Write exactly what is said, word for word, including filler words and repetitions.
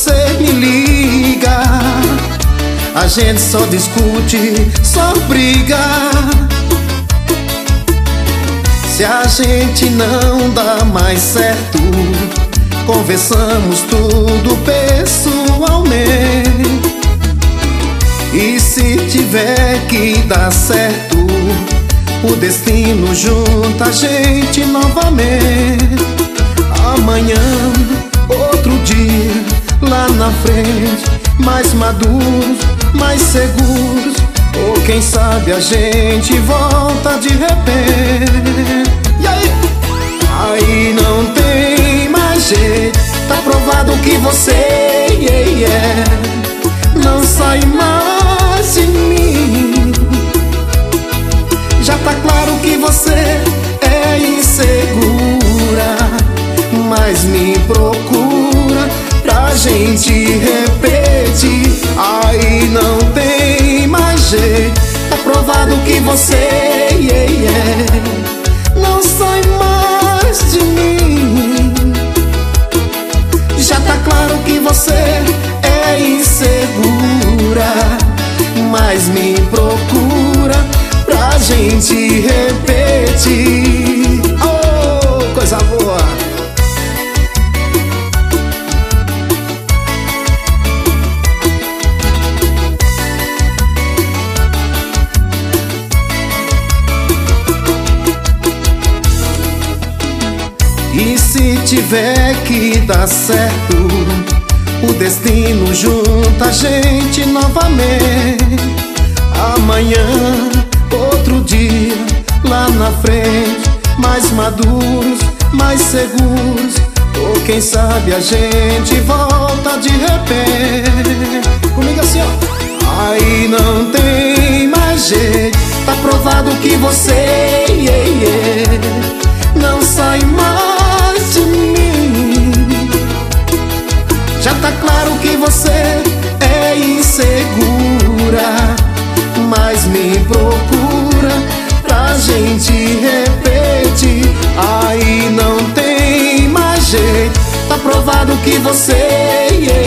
você me liga, a gente só discute, só briga. Se a gente não dá mais certo, conversamos tudo pessoalmente. E se tiver que dar certo, o destino junta a gente novamente. Amanhã, outro dia, lá na frente, mais maduros, mais seguros. Ou quem sabe a gente volta de repente. E aí? Aí não tem mais jeito, tá provado que você yeah, yeah, não sai mais de mim. Já tá claro que você é insegura, mas me procura pra gente repetir. Aí não tem mais jeito, tá provado que você yeah, yeah, não sai mais de mim. Já tá claro que você é insegura, mas me procura pra gente repetir. Oh, coisa boa! E se tiver que dar certo, o destino junta a gente novamente. Amanhã, outro dia, lá na frente, mais maduros, mais seguros. Ou quem sabe a gente volta de repente. Comigo assim, ó. Aí não tem mais jeito, tá provado que você yeah, yeah, não sai mais de mim. Já tá claro que você é insegura, mas me procura pra gente repetir. Aí não tem mais jeito, tá provado que você yeah,